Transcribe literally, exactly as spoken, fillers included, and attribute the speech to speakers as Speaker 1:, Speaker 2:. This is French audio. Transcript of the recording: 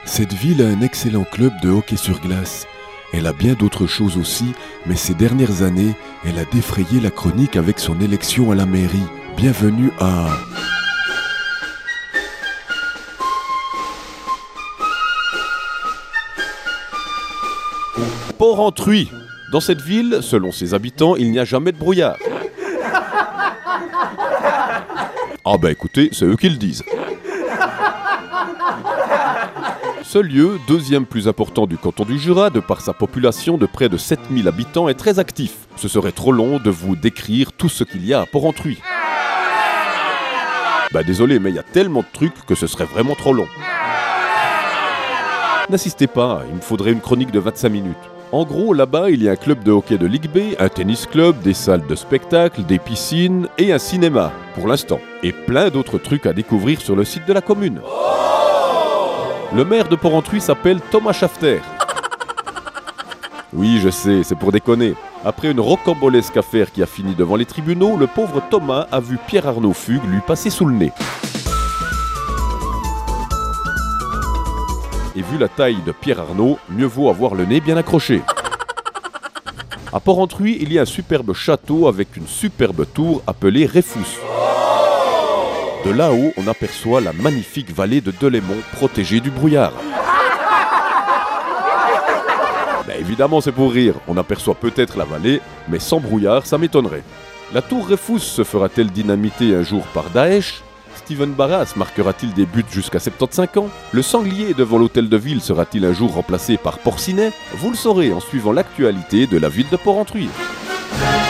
Speaker 1: Cette ville a un excellent club de hockey sur glace. Elle a bien d'autres choses aussi, mais ces dernières années, elle a défrayé la chronique avec son élection à la mairie. Bienvenue à...
Speaker 2: Porrentruy. Dans cette ville, selon ses habitants, il n'y a jamais de brouillard. Ah bah écoutez, c'est eux qui le disent. Ce lieu, deuxième plus important du canton du Jura, de par sa population de près de sept mille habitants, est très actif. Ce serait trop long de vous décrire tout ce qu'il y a à Porrentruy. Bah désolé, mais il y a tellement de trucs que ce serait vraiment trop long. N'insistez pas, il me faudrait une chronique de vingt-cinq minutes. En gros, là-bas, il y a un club de hockey de Ligue B, un tennis club, des salles de spectacle, des piscines et un cinéma, pour l'instant. Et plein d'autres trucs à découvrir sur le site de la commune. Le maire de Porrentruy s'appelle Thomas Schafter. Oui, je sais, c'est pour déconner. Après une rocambolesque affaire qui a fini devant les tribunaux, le pauvre Thomas a vu Pierre-Arnaud Fugue lui passer sous le nez. Et vu la taille de Pierre-Arnaud, mieux vaut avoir le nez bien accroché. À Porrentruy, il y a un superbe château avec une superbe tour appelée Réfous. De là-haut, on aperçoit la magnifique vallée de Delémont, protégée du brouillard. Ben évidemment, c'est pour rire. On aperçoit peut-être la vallée, mais sans brouillard, ça m'étonnerait. La tour Réfous se fera-t-elle dynamiter un jour par Daesh ? Steven Barras marquera-t-il des buts jusqu'à soixante-quinze ans ? Le sanglier devant l'hôtel de ville sera-t-il un jour remplacé par Porcinet ? Vous le saurez en suivant l'actualité de la ville de Porrentruy.